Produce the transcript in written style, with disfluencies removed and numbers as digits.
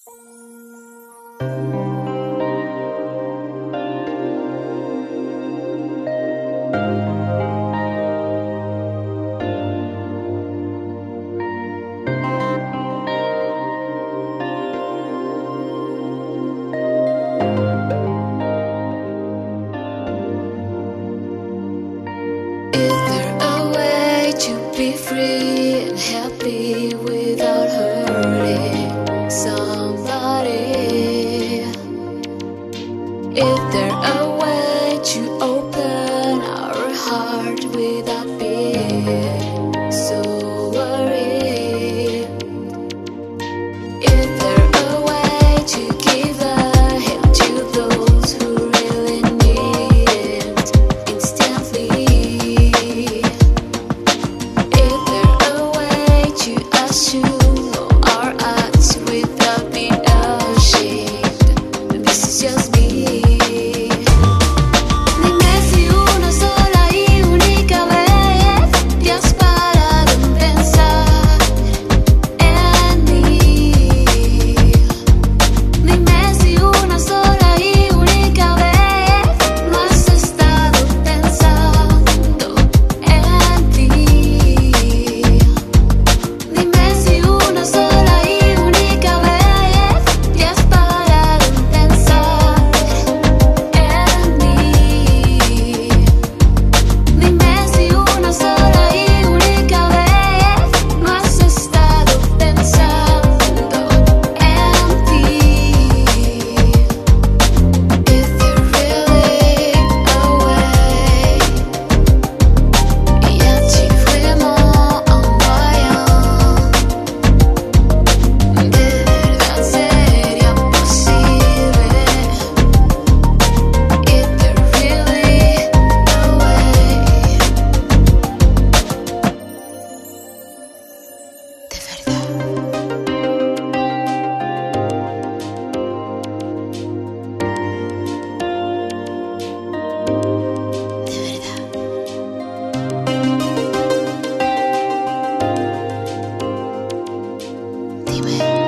Is there a way to be free and happy without hurting somebody? Is there a way to open our heart without being so worried? Is there a way to give a hand to those who really need it instantly? Is there a way to assume our acts without being ashamed? This is just me. Dime si una sola y única vez te has parado en pensar en mí. Dime si una sola y única vez no has estado pensando en ti. Dime si una sola y única vez te has parado en pensar en mí. Dime si una sola y única vez no has estado pensando en ti. Is there really a way? Y así fuimos a un voyant. ¿De verdad sería posible? Is there really a way? De verdad. De verdad. Dime.